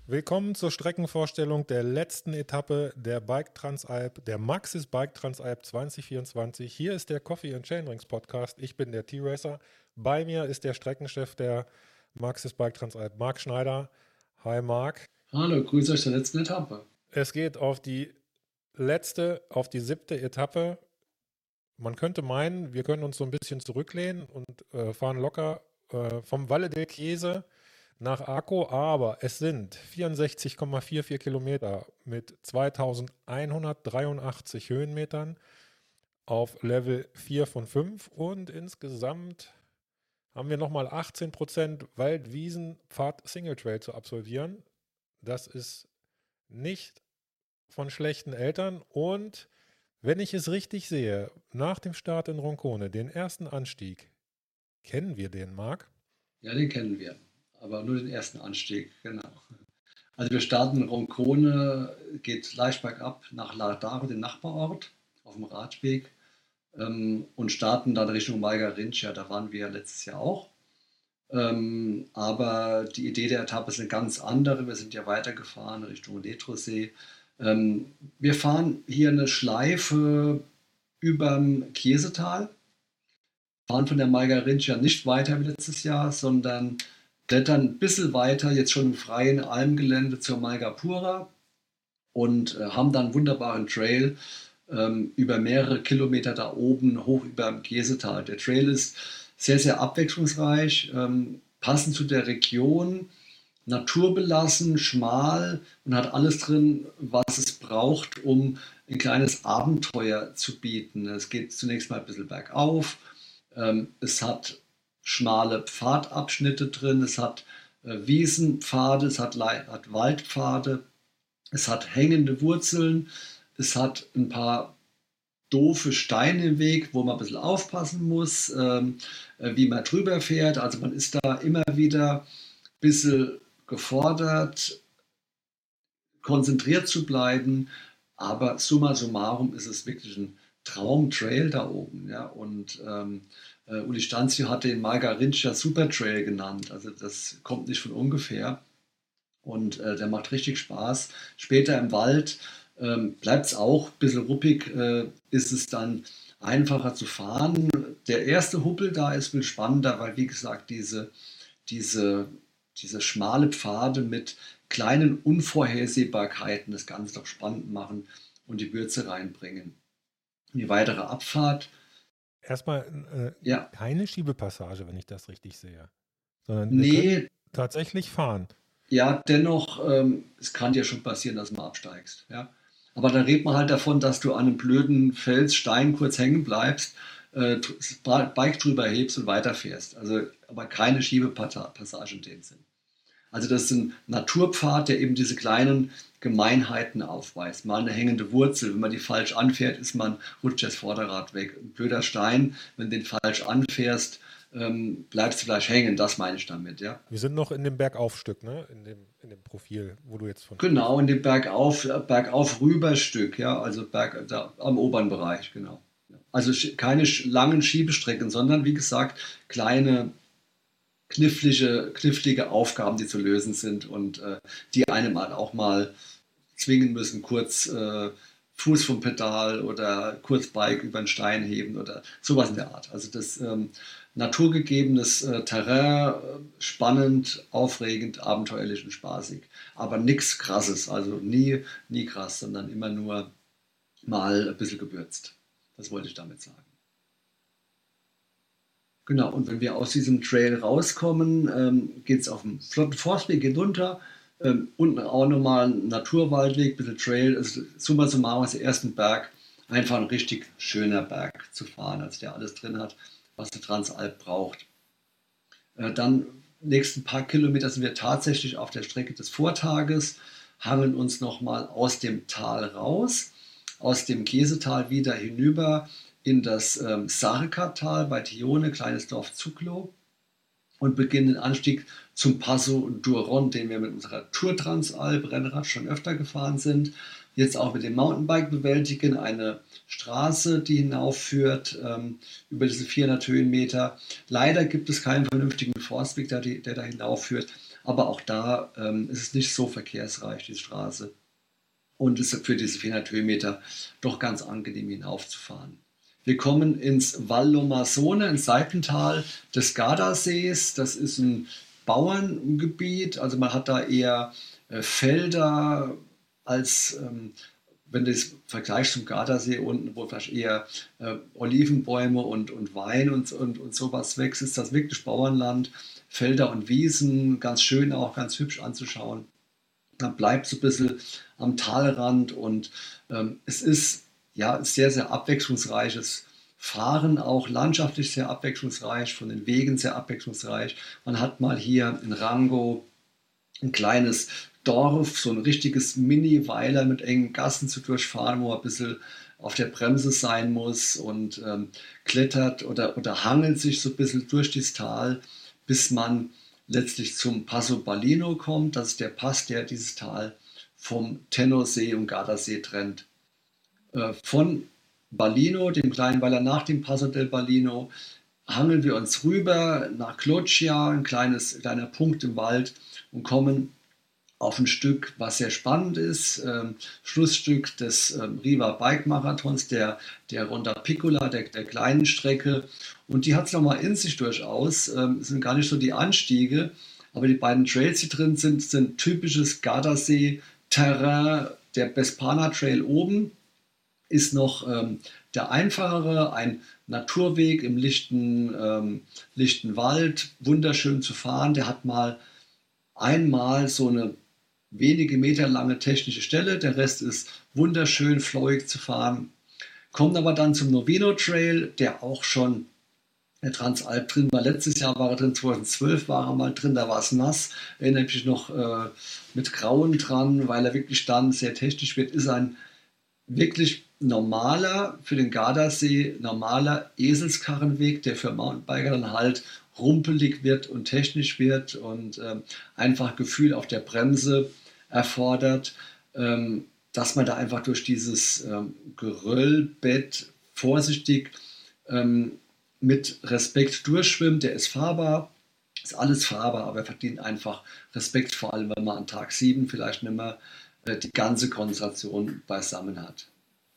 Willkommen zur Streckenvorstellung der letzten Etappe der Bike Transalp, der Maxis Bike Transalp 2024. Hier ist der Coffee and Chainrings Podcast. Ich bin der T-Racer. Bei mir ist der Streckenchef der Maxis Bike Transalp, Marc Schneider. Hi Marc. Hallo, grüße euch zur letzten Etappe. Es geht auf die siebte Etappe. Man könnte meinen, wir können uns so ein bisschen zurücklehnen und fahren locker vom Valle del Chiese nach Arco, aber es sind 64,44 Kilometer mit 2183 Höhenmetern auf Level 4 von 5 und insgesamt haben wir nochmal 18% Wald-Wiesen-Pfad Single Trail zu absolvieren. Das ist nicht von schlechten Eltern und wenn ich es richtig sehe, nach dem Start in Roncone, den ersten Anstieg, kennen wir den, Marc? Ja, den kennen wir, aber nur den ersten Anstieg, genau. Also wir starten in Roncone, geht leicht bergab nach Lardaro, den Nachbarort, auf dem Radweg und starten dann Richtung Malgarincha, da waren wir letztes Jahr auch. Aber die Idee der Etappe ist eine ganz andere. Wir sind ja weitergefahren Richtung Letrosee. Wir fahren hier eine Schleife überm Chiesetal, fahren von der Malgarincha nicht weiter wie letztes Jahr, sondern klettern ein bisschen weiter, jetzt schon im freien Almgelände zur Malgapura und haben dann einen wunderbaren Trail über mehrere Kilometer da oben hoch über dem Chiesetal. Der Trail ist sehr, sehr abwechslungsreich, passend zu der Region, naturbelassen, schmal und hat alles drin, was es braucht, um ein kleines Abenteuer zu bieten. Es geht zunächst mal ein bisschen bergauf. Es hat schmale Pfadabschnitte drin, es hat Wiesenpfade, es hat Waldpfade, es hat hängende Wurzeln, es hat ein paar doofe Steine im Weg, wo man ein bisschen aufpassen muss, wie man drüber fährt. Also man ist da immer wieder ein bisschen gefordert, konzentriert zu bleiben, aber summa summarum ist es wirklich ein Traumtrail da oben. Ja? Und Uli Stanzio hat den Margarincha Super Trail genannt, also das kommt nicht von ungefähr und der macht richtig Spaß. Später im Wald bleibt es auch ein bisschen ruppig, ist es dann einfacher zu fahren. Der erste Hubbel da ist viel spannender, weil wie gesagt diese, diese schmale Pfade mit kleinen Unvorhersehbarkeiten das Ganze doch spannend machen und die Würze reinbringen. Die weitere Abfahrt. Erstmal Ja, keine Schiebepassage, wenn ich das richtig sehe, sondern wir können nee, tatsächlich fahren. ja, dennoch, es kann dir schon passieren, dass du mal absteigst. Ja? Aber da redet man halt davon, dass du an einem blöden Felsstein kurz hängen bleibst, das Bike drüber hebst und weiterfährst. Also, aber keine Schiebepassage in dem Sinn. Also das ist ein Naturpfad, der eben diese kleinen Gemeinheiten aufweist. Mal eine hängende Wurzel, wenn man die falsch anfährt, rutscht das Vorderrad weg. Ein blöder Stein, wenn du den falsch anfährst, bleibst du vielleicht hängen. Das meine ich damit, ja. Wir sind noch in dem Bergaufstück, ne? In dem Profil, wo du jetzt von sprichst. Genau, in dem bergauf rüberstück, ja, also da, am oberen Bereich, genau. Also keine langen Schiebestrecken, sondern wie gesagt, kleine knifflige Aufgaben, die zu lösen sind und die einem halt auch mal zwingen müssen, kurz Fuß vom Pedal oder kurz Bike über einen Stein heben oder sowas in der Art. Also das naturgegebenes Terrain, spannend, aufregend, abenteuerlich und spaßig. Aber nichts Krasses, also nie krass, sondern immer nur mal ein bisschen gewürzt. Das wollte ich damit sagen. Genau, und wenn wir aus diesem Trail rauskommen, geht es auf dem flotten Forstweg hinunter. Unten auch nochmal ein Naturwaldweg, ein bisschen Trail. Also, summa summarum ist der erste Berg einfach ein richtig schöner Berg zu fahren, also der alles drin hat, was der Transalp braucht. Dann nächsten paar Kilometer sind wir tatsächlich auf der Strecke des Vortages, hangeln uns nochmal aus dem Tal raus, aus dem Käsetal wieder hinüber in das Sarka-Tal bei Tione, kleines Dorf Zuklo. und beginnen den Anstieg zum Passo Duron, den wir mit unserer Tour Transalp Rennrad schon öfter gefahren sind. Jetzt auch mit dem Mountainbike bewältigen, eine Straße, die hinaufführt über diese 400 Höhenmeter. Leider gibt es keinen vernünftigen Forstweg, der da hinaufführt, aber auch da ist es nicht so verkehrsreich, die Straße. Und es ist für diese 400 Höhenmeter doch ganz angenehm hinaufzufahren. Wir kommen ins Val Lomassone, ins Seitental des Gardasees. Das ist ein Bauerngebiet, also man hat da eher Felder als, wenn du das vergleichst zum Gardasee unten, wo vielleicht eher Olivenbäume und Wein und sowas wächst, ist das wirklich Bauernland, Felder und Wiesen, ganz schön auch, ganz hübsch anzuschauen. Man bleibt so ein bisschen am Talrand und es ist ja sehr, sehr abwechslungsreiches Fahren, auch landschaftlich sehr abwechslungsreich, von den Wegen sehr abwechslungsreich. Man hat mal hier in Rango ein kleines Dorf, so ein richtiges Mini-Weiler mit engen Gassen zu durchfahren, wo man ein bisschen auf der Bremse sein muss und klettert oder hangelt sich so ein bisschen durch das Tal, bis man letztlich zum Passo Ballino kommt. Das ist der Pass, der dieses Tal vom Tennosee und Gardasee trennt. Von Ballino, dem kleinen Weiler nach dem Passo del Ballino, hangeln wir uns rüber nach Cloccia, kleiner Punkt im Wald, und kommen auf ein Stück, was sehr spannend ist, Schlussstück des Riva Bike Marathons, der Ronda Piccola, der kleinen Strecke. Und die hat es nochmal in sich durchaus. Es sind gar nicht so die Anstiege, aber die beiden Trails, die drin sind typisches Gardasee-Terrain. Der Bespana Trail oben ist noch der einfachere, ein Naturweg im lichten Wald, wunderschön zu fahren. Der hat mal einmal so eine wenige Meter lange technische Stelle, der Rest ist wunderschön flowig zu fahren. Kommt aber dann zum Novino Trail, der auch schon der Transalp drin war. Letztes Jahr war er drin, 2012 war er mal drin, da war es nass. Erinnere mich noch mit Grauen dran, weil er wirklich dann sehr technisch wird. Ist ein wirklich normaler, für den Gardasee, normaler Eselskarrenweg, der für Mountainbiker dann halt rumpelig wird und technisch wird und einfach Gefühl auf der Bremse erfordert, dass man da einfach durch dieses Geröllbett vorsichtig mit Respekt durchschwimmt. Der ist fahrbar, ist alles fahrbar, aber er verdient einfach Respekt, vor allem wenn man an Tag 7 vielleicht nicht mehr die ganze Konzentration beisammen hat.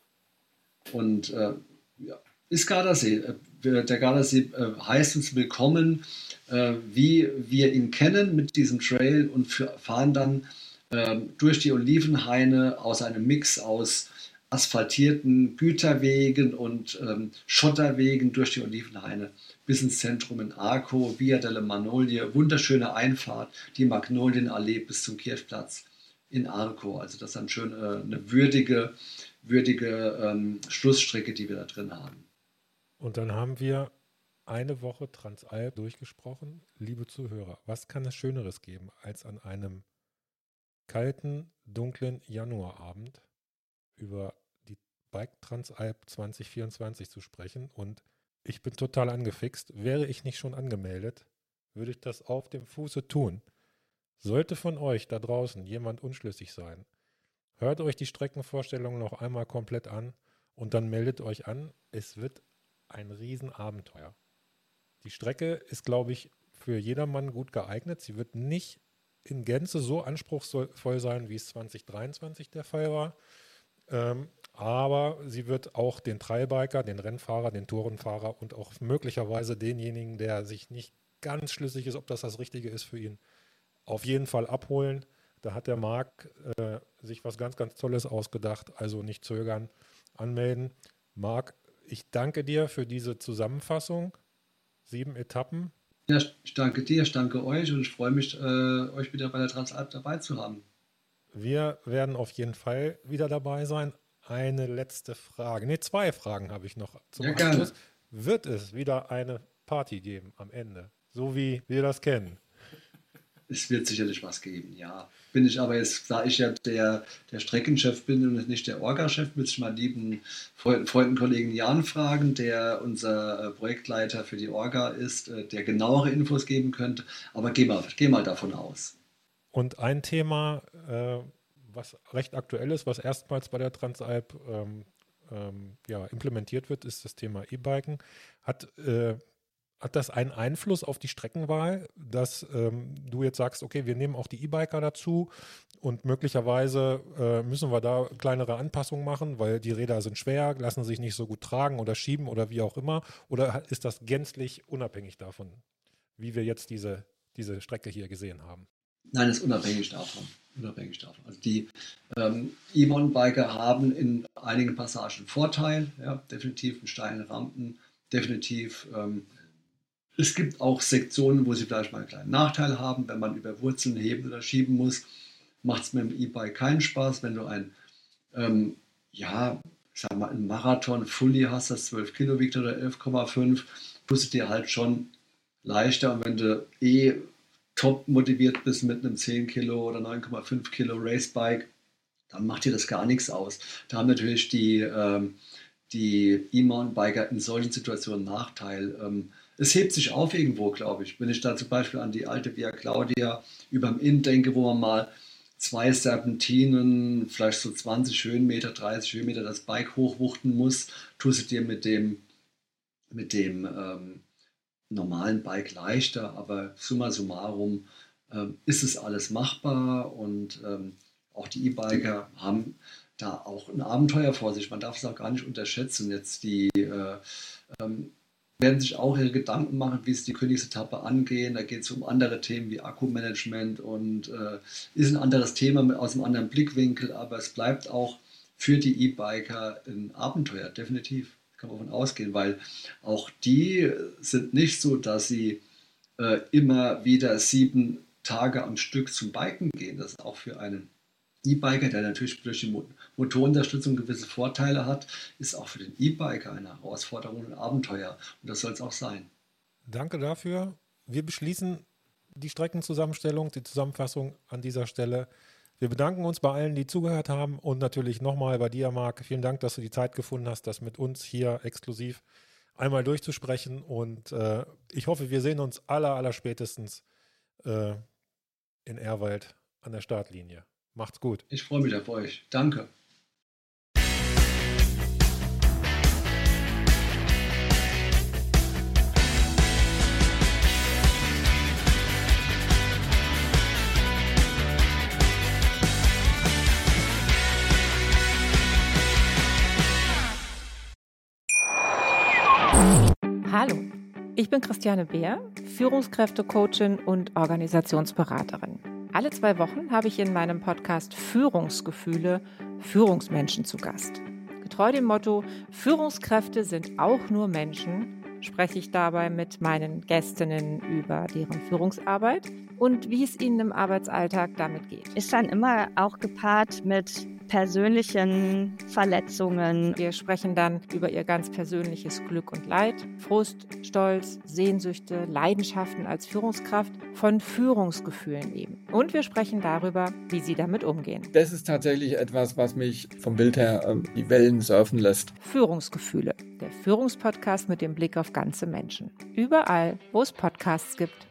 Und ja, ist Gardasee. Der Gardasee heißt uns willkommen, wie wir ihn kennen mit diesem Trail, und fahren dann durch die Olivenhaine aus einem Mix aus asphaltierten Güterwegen und Schotterwegen durch die Olivenhaine bis ins Zentrum in Arco, Via delle Magnolie, wunderschöne Einfahrt, die Magnolienallee bis zum Kirchplatz in Arco. Also das ist dann schön eine würdige Schlussstrecke, die wir da drin haben. Und dann haben wir eine Woche Transalp durchgesprochen. Liebe Zuhörer, was kann es Schöneres geben, als an einem kalten, dunklen Januarabend über die Bike Transalp 2024 zu sprechen? Und ich bin total angefixt. Wäre ich nicht schon angemeldet, würde ich das auf dem Fuße tun. Sollte von euch da draußen jemand unschlüssig sein, hört euch die Streckenvorstellung noch einmal komplett an und dann meldet euch an. Es wird ein Riesenabenteuer. Die Strecke ist, glaube ich, für jedermann gut geeignet. Sie wird nicht in Gänze so anspruchsvoll sein, wie es 2023 der Fall war. Aber sie wird auch den Trailbiker, den Rennfahrer, den Tourenfahrer und auch möglicherweise denjenigen, der sich nicht ganz schlüssig ist, ob das Richtige ist für ihn, auf jeden Fall abholen. Da hat der Marc sich was ganz, ganz Tolles ausgedacht. Also nicht zögern, anmelden. Marc, ich danke dir für diese Zusammenfassung. 7 Etappen. Ja, ich danke dir, ich danke euch und ich freue mich, euch wieder bei der Transalp dabei zu haben. Wir werden auf jeden Fall wieder dabei sein. Eine letzte Frage. Ne, 2 Fragen habe ich noch zum Abschluss. Gerne. Wird es wieder eine Party geben am Ende? So wie wir das kennen? es wird sicherlich was geben, ja. Bin ich aber jetzt, da ich ja der Streckenchef bin und nicht der Orga-Chef, müsste ich mal lieben Freund und Kollegen Jan fragen, der unser Projektleiter für die Orga ist, der genauere Infos geben könnte. Aber geh mal davon aus. Und ein Thema, was recht aktuell ist, was erstmals bei der Transalp implementiert wird, ist das Thema E-Biken. Hat das einen Einfluss auf die Streckenwahl, dass du jetzt sagst, okay, wir nehmen auch die E-Biker dazu und möglicherweise müssen wir da kleinere Anpassungen machen, weil die Räder sind schwer, lassen sich nicht so gut tragen oder schieben oder wie auch immer? Oder ist das gänzlich unabhängig davon, wie wir jetzt diese Strecke hier gesehen haben? Nein, ist unabhängig davon. Also die E-Mountainbiker haben in einigen Passagen Vorteil, ja, definitiv mit steilen Rampen, definitiv. Es gibt auch Sektionen, wo sie vielleicht mal einen kleinen Nachteil haben, wenn man über Wurzeln heben oder schieben muss, macht es mit dem E-Bike keinen Spaß. Wenn du einen Marathon Fully hast, das 12 Kilo wiegt oder 11,5, tust du dir halt schon leichter. Und wenn du top motiviert bist mit einem 10 Kilo oder 9,5 Kilo Racebike, dann macht dir das gar nichts aus. Da haben natürlich die E-Mountainbiker in solchen Situationen Nachteil. Es hebt sich auf irgendwo, glaube ich. Wenn ich da zum Beispiel an die alte Via Claudia überm Inn denke, wo man mal 2 Serpentinen, vielleicht so 20 Höhenmeter, 30 Höhenmeter das Bike hochwuchten muss, tust du dir mit dem normalen Bike leichter, aber summa summarum ist es alles machbar und auch die E-Biker haben da auch ein Abenteuer vor sich. Man darf es auch gar nicht unterschätzen. Jetzt die werden sich auch ihre Gedanken machen, wie es die Königsetappe angehen. Da geht es um andere Themen wie Akkumanagement und ist ein anderes Thema aus einem anderen Blickwinkel, aber es bleibt auch für die E-Biker ein Abenteuer, definitiv. Kann man davon ausgehen, weil auch die sind nicht so, dass sie immer wieder 7 Tage am Stück zum Biken gehen. Das ist auch für einen E-Biker, der natürlich durch die Motorunterstützung gewisse Vorteile hat, ist auch für den E-Biker eine Herausforderung und ein Abenteuer. Und das soll es auch sein. Danke dafür. Wir beschließen die Streckenzusammenstellung, die Zusammenfassung an dieser Stelle. Wir bedanken uns bei allen, die zugehört haben und natürlich nochmal bei dir, Marc. Vielen Dank, dass du die Zeit gefunden hast, das mit uns hier exklusiv einmal durchzusprechen. Und ich hoffe, wir sehen uns aller spätestens in Ehrwald an der Startlinie. Macht's gut. Ich freue mich auf euch. Danke. Hallo, ich bin Christiane Beer, Führungskräftecoachin und Organisationsberaterin. Alle 2 Wochen habe ich in meinem Podcast Führungsgefühle Führungsmenschen zu Gast. Getreu dem Motto, Führungskräfte sind auch nur Menschen, spreche ich dabei mit meinen Gästinnen über deren Führungsarbeit und wie es ihnen im Arbeitsalltag damit geht. Ist dann immer auch gepaart mit persönlichen Verletzungen. Wir sprechen dann über ihr ganz persönliches Glück und Leid, Frust, Stolz, Sehnsüchte, Leidenschaften als Führungskraft, von Führungsgefühlen eben. Und wir sprechen darüber, wie sie damit umgehen. Das ist tatsächlich etwas, was mich vom Bild her die Wellen surfen lässt. Führungsgefühle, der Führungspodcast mit dem Blick auf ganze Menschen. Überall, wo es Podcasts gibt.